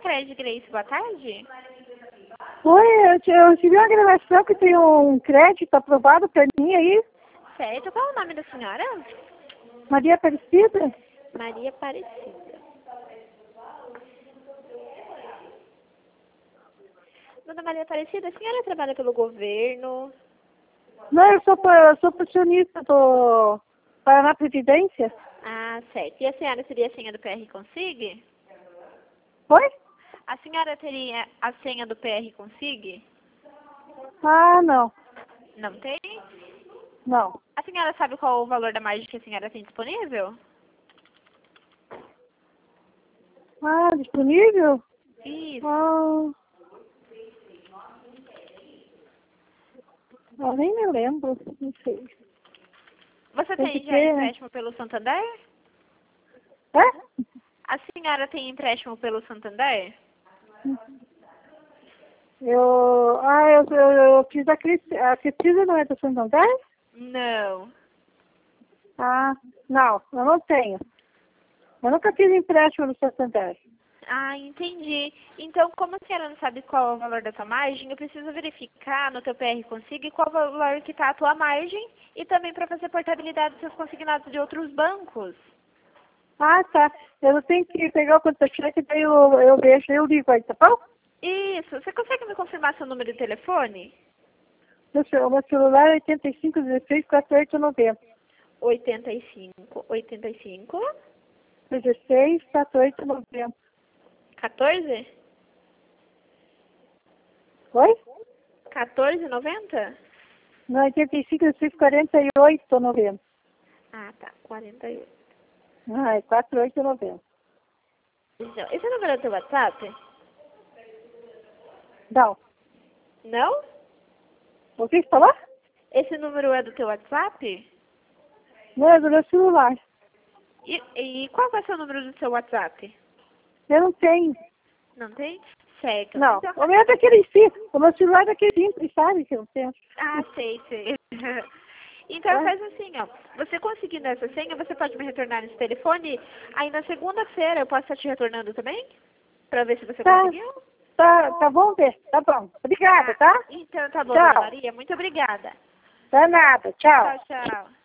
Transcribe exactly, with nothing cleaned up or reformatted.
Cred Grace, boa tarde. Oi, eu, te- eu tive uma gravação que tem um crédito aprovado pra mim aí. Certo, qual é o nome da senhora? Maria Aparecida? Maria Aparecida. Dona Maria Aparecida, a senhora trabalha pelo governo? Não, eu sou, pa- eu sou pensionista do Paraná Previdência. Ah, certo. E a senhora seria a senha do P R Consig? Oi? A senhora teria a senha do P R Consig? Ah, não. Não tem? Não. A senhora sabe qual o valor da margem que a senhora tem disponível? Ah, disponível? Isso. Ah, eu nem me lembro, não sei. Você Tem tem que já ter, né? empréstimo pelo Santander? É? A senhora tem empréstimo pelo Santander? Eu, ah, eu, eu, eu fiz a Cris- a Cristina, não é do Santander? Não. Ah, não, eu não tenho. Eu nunca fiz empréstimo no Santander. Ah, entendi. Então, como a senhora não sabe qual é o valor da sua margem, eu preciso verificar no teu P R Consig qual o valor que está a tua margem e também para fazer portabilidade dos seus consignados de outros bancos. Ah, tá. Eu tenho que pegar o conta-cheque, daí eu, eu vejo, eu ligo aí, tá bom? Isso. Você consegue me confirmar seu número de telefone? Meu, ce- o meu celular é oitenta e cinco, dezesseis, quarenta e oito, noventa. oitenta e cinco, oitenta e cinco, dezesseis, quarenta e oito, noventa. quatorze? Oi? quatorze, noventa? Não, oitenta e cinco, dezesseis, quarenta e oito, noventa. Ah, tá. quarenta e oito. Ah, é quarenta e oito, noventa. Então, esse número é do teu WhatsApp? Não. Não? O que você falou? Esse número é do teu WhatsApp? Não, é do meu celular. E, e qual vai ser o número do seu WhatsApp? Eu não tenho. Não tem? Certo. Não. Então, O meu é daquele simples. O meu celular é daquele simples, sabe que eu tenho. ah, sei, sei. Então É? faz assim, ó. Você conseguindo essa senha, você pode me retornar nesse telefone. Aí na segunda-feira eu posso estar te retornando também? Pra ver se você Tá. conseguiu? Tá, tá bom, Bê? Tá bom. Obrigada, tá? Então tá bom, Tchau. dona Maria. Muito obrigada. Tá nada. Tchau. Tchau, tchau.